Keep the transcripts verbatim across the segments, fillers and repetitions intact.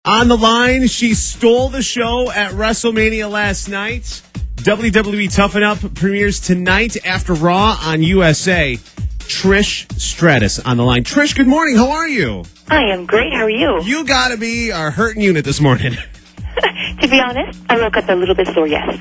On the line, she stole the show at WrestleMania last night. W W E Tough Enough premieres tonight after Raw on U S A. Trish Stratus on the line. Trish, good morning. How are you? I am great. How are you? You gotta be our hurting unit this morning. To be honest, I woke up a little bit sore, yes.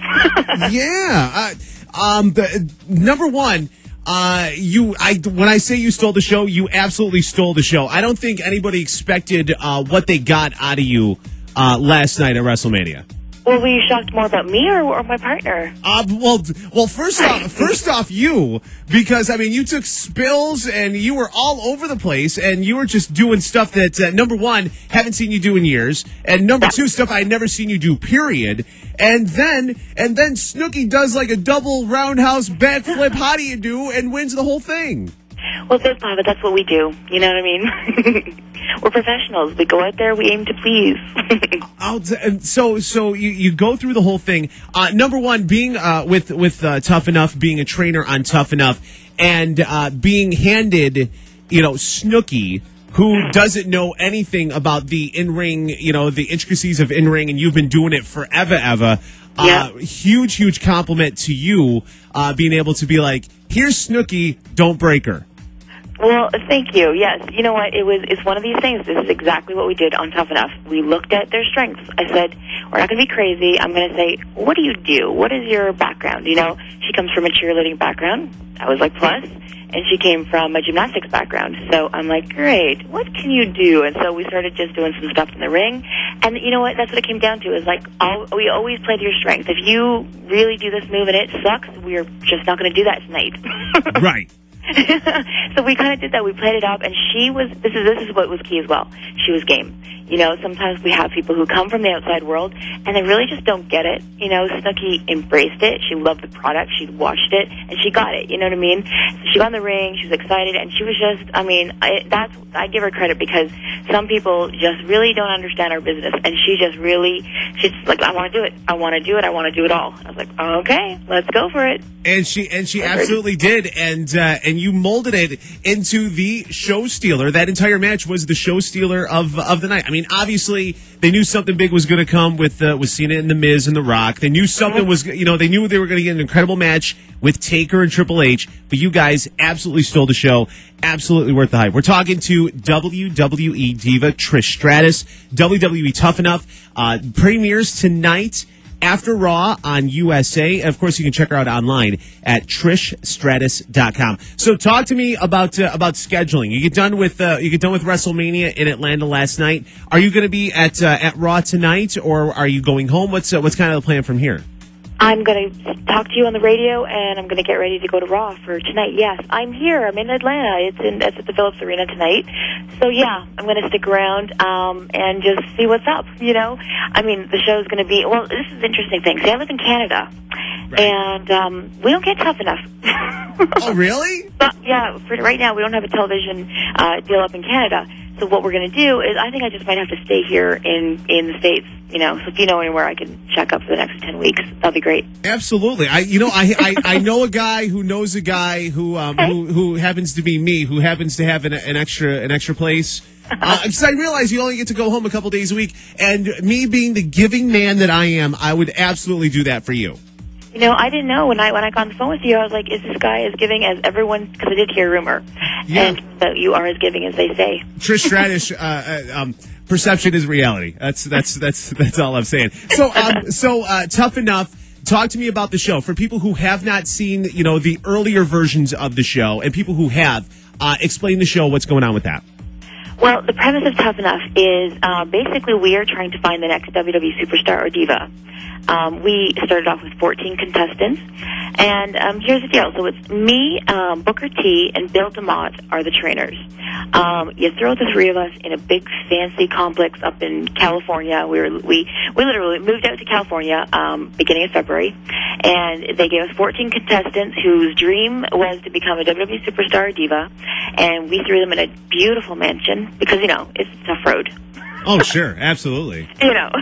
yeah. Uh, um, the, number one, uh, you, I, when I say you stole the show, you absolutely stole the show. I don't think anybody expected uh, what they got out of you uh, last night at WrestleMania. Well, were you shocked more about me or, or my partner? Uh, well, well, first off, first off, you, because I mean, you took spills and you were all over the place, and you were just doing stuff that uh, number one, haven't seen you do in years, and number two, stuff I'd never seen you do. Period. And then, and then Snooki does like a double roundhouse backflip. How do you do? And wins the whole thing. Well, Big Papa, that's what we do. You know what I mean? We're professionals. We go out there. We aim to please. I'll t- so, so you, you go through the whole thing. Uh, number one, being uh, with with uh, Tough Enough, being a trainer on Tough Enough, and uh, being handed, you know, Snooki, who doesn't know anything about the in-ring, you know, the intricacies of in-ring, and you've been doing it forever, ever. Uh, yeah. Huge, huge compliment to you, uh, being able to be like, here's Snooki, don't break her. Well, thank you. Yes. You know what? It was, it's one of these things. This is exactly what we did on Tough Enough. We looked at their strengths. I said, we're not going to be crazy. I'm going to say, what do you do? What is your background? You know, she comes from a cheerleading background. I was like, plus. And she came from a gymnastics background. So I'm like, great, what can you do? And so we started just doing some stuff in the ring. And you know what? That's what it came down to, is like, all, we always play to your strengths. If you really do this move and it sucks, we're just not going to do that tonight. Right. So we kind of did that. We played it up, and she was, this is this is what was key as well. She was game. You know, sometimes we have people who come from the outside world, and they really just don't get it. You know, Snooki embraced it. She loved the product. She watched it, and she got it. You know what I mean? So she got in the ring. She was excited, and she was just, I mean, I, that's, I give her credit, because some people just really don't understand our business, and she just really, she's like, I want to do it. I want to do it. I want to do it all. I was like, okay, let's go for it. And she and she absolutely did, and uh, and you molded it into the show stealer. That entire match was the show stealer of of the night. I mean, obviously they knew something big was going to come with uh, with Cena and The Miz and The Rock. They knew something was, you know, they knew they were going to get an incredible match with Taker and Triple H. But you guys absolutely stole the show. Absolutely worth the hype. We're talking to W W E diva Trish Stratus. W W E Tough Enough uh, premieres tonight after Raw on U S A. And of course, you can check her out online at trish stratus dot com. So talk to me about uh, about scheduling. You get done with uh, you get done with WrestleMania in Atlanta last night. Are you going to be at uh, at Raw tonight, or are you going home? What's uh, what's kind of the plan from here? I'm going to talk to you on the radio, and I'm going to get ready to go to Raw for tonight. Yes, I'm here. I'm in Atlanta. It's in it's at the Phillips Arena tonight. So, yeah, I'm going to stick around um, and just see what's up, you know. I mean, the show's going to be, well, this is an interesting thing. See, I live in Canada, right. and um, we don't get Tough Enough. Oh, really? But, yeah, for right now, we don't have a television uh, deal up in Canada. So what we're going to do is, I think I just might have to stay here in, in the States, you know. So if you know anywhere I can check up for the next ten weeks, that'll be great. Absolutely. I, you know, I, I, I know a guy who knows a guy who, um, okay. who, who happens to be me, who happens to have an, an extra, an extra place. Because uh, I realize you only get to go home a couple days a week, and me being the giving man that I am, I would absolutely do that for you. You know, I didn't know when I when I got on the phone with you. I was like, "Is this guy as giving as everyone?" Because I did hear a rumor, yeah. and that you are as giving as they say. Trish Stratus, uh, uh, um, perception is reality. That's that's that's that's all I'm saying. So, um, so uh, Tough Enough. Talk to me about the show for people who have not seen, you know, the earlier versions of the show, and people who have. Uh, explain the show. What's going on with that? Well, the premise of Tough Enough is uh, basically we are trying to find the next W W E superstar or diva. Um, we started off with fourteen contestants, and um, here's the deal. So it's me, um, Booker T, and Bill DeMott are the trainers. Um, you throw the three of us in a big fancy complex up in California. We were, we we literally moved out to California um, beginning of February, and they gave us fourteen contestants whose dream was to become a W W E superstar or diva, and we threw them in a beautiful mansion because, you know, it's a tough road. Oh, sure. Absolutely. You know.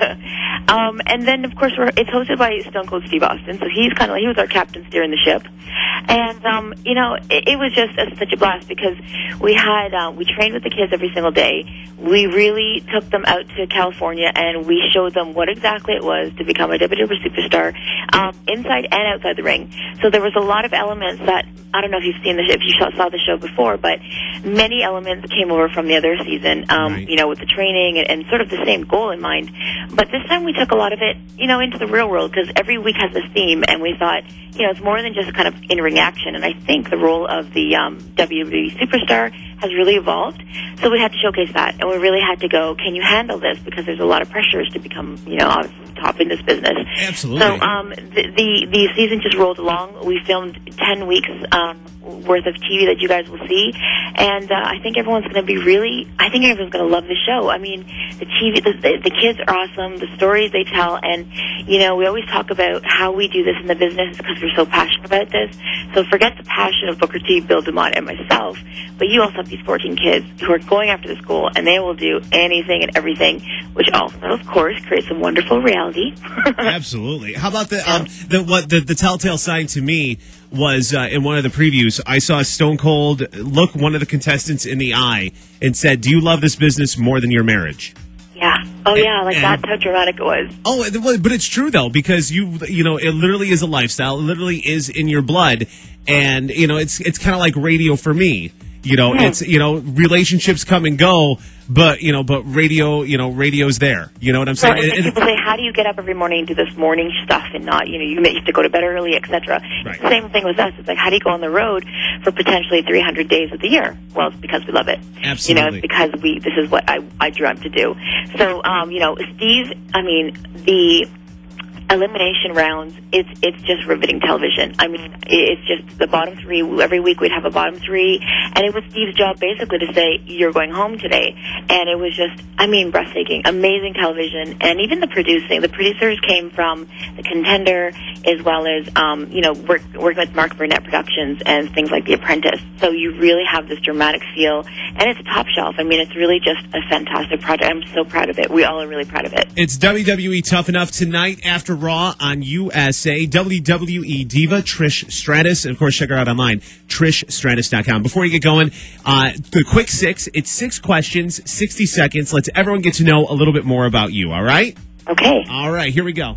um, and then, of course, we're, it's hosted by Stone Cold Steve Austin, so he's kind of like, he was our captain steering the ship. And, um, you know, it, it was just a, such a blast because we had, uh, we trained with the kids every single day. We really took them out to California and we showed them what exactly it was to become a W W E superstar, um, inside and outside the ring. So there was a lot of elements that, I don't know if you've seen the, if you saw the show before, but many elements came over from the other season, um, right. you know, with the training and, and sort of the same goal in mind. But this time we took a lot of it, you know, into the real world because every week has a theme, and we thought, you know, it's more than just kind of in-ring action. And I think the role of the um, W W E superstar has really evolved. So we had to showcase that, and we really had to go, can you handle this? Because there's a lot of pressures to become, you know, top in this business. Absolutely. So um, the, the the season just rolled along. We filmed ten weeks um, worth of T V that you guys will see, and uh, I think everyone's going to be really. I think everyone's going to love the show. I mean, the T V, the, the, the kids are awesome. The stories they tell, and you know, we always talk about how we do this in the business because we're so passionate about this. So forget the passion of Booker T, Bill DeMott, and myself, but you also have these fourteen kids who are going after this goal, and they will do anything and everything, which also, of course, creates some wonderful reality. Absolutely. How about the um, the what the, the telltale sign to me was uh, in one of the previews? I saw Stone Cold look one of the contestants in the eye and said, "Do you love this business more than your marriage?" Yeah. Oh, and, yeah. Like and, that's how dramatic it was. Oh, but it's true though, because you you know it literally is a lifestyle. It literally is in your blood, and you know it's it's kind of like radio for me. You know, mm. it's, you know, relationships come and go, but, you know, but radio, you know, radio's there. You know what I'm saying? Well, and, and people say, how do you get up every morning and do this morning stuff and not, you know, you have to go to bed early, et cetera. Right. Same thing with us. It's like, how do you go on the road for potentially three hundred days of the year? Well, it's because we love it. Absolutely. You know, it's because we, this is what I, I dreamt to do. So, um, you know, Steve, I mean, the elimination rounds, it's it's just riveting television. I mean, it's just the bottom three. Every week we'd have a bottom three, and it was Steve's job basically to say, you're going home today. And it was just, I mean, breathtaking, amazing television. And even the producing, the producers came from The Contender, as well as, um, you know, work, working with Mark Burnett Productions and things like The Apprentice. So you really have this dramatic feel, and it's top shelf. I mean, it's really just a fantastic project. I'm so proud of it. We all are really proud of it. It's W W E Tough Enough tonight after Raw on U S A. W W E diva Trish Stratus, and of course check her out online, trish stratus dot com. Before you get going, uh, the quick six, it's six questions, sixty seconds. Let's everyone get to know a little bit more about you, all right? Okay. All right, here we go.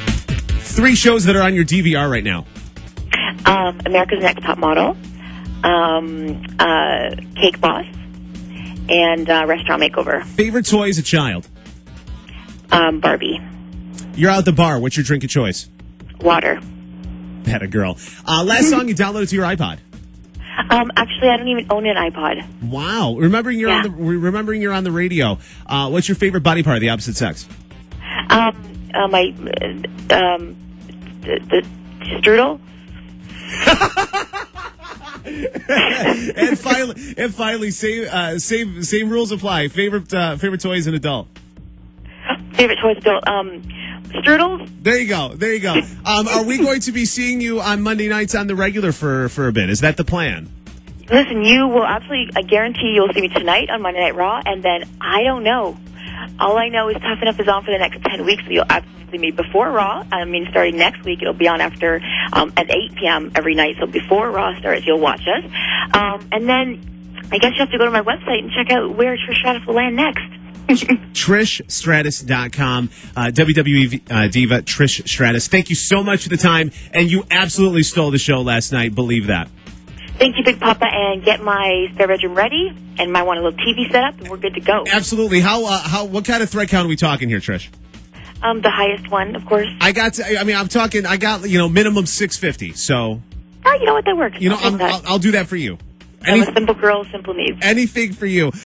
Three shows that are on your D V R right now. Um, America's Next Top Model, um, uh, Cake Boss, and uh, Restaurant Makeover. Favorite toy as a child? Um, Barbie. You're out at the bar. What's your drink of choice? Water. That a girl. Uh, last song you downloaded to your iPod? Um, actually, I don't even own an iPod. Wow. Remembering you're yeah. on the remembering you're on the radio. Uh, what's your favorite body part of the opposite sex? Um, uh, my um, the, the strudel. and finally, and finally, same uh, same same rules apply. Favorite uh, favorite toy as an adult. Favorite toy as an adult. Um. Strudels? There you go. There you go. Um, are we going to be seeing you on Monday nights on the regular for, for a bit? Is that the plan? Listen, you will absolutely, I guarantee you'll see me tonight on Monday Night Raw, and then I don't know. All I know is Tough Enough is on for the next ten weeks, so you'll absolutely see me before Raw. I mean, starting next week, it'll be on after, um, at eight p.m. every night, so before Raw starts, you'll watch us. Um, and then I guess you have to go to my website and check out where Trish Stratus will land next. trish stratus dot com, uh, W W E uh, diva Trish Stratus. Thank you so much for the time, and you absolutely stole the show last night. Believe that. Thank you, Big Papa, and get my spare bedroom ready, and might want a little T V set up, and we're good to go. Absolutely. How? Uh, how? What kind of thread count are we talking here, Trish? Um, the highest one, of course. I got. To, I mean, I'm talking. I got you know minimum six fifty. So. Oh, you know what? That works. You know, I'm, I'll, I'll do that for you. I'm Any, a simple girl, simple needs. Anything for you.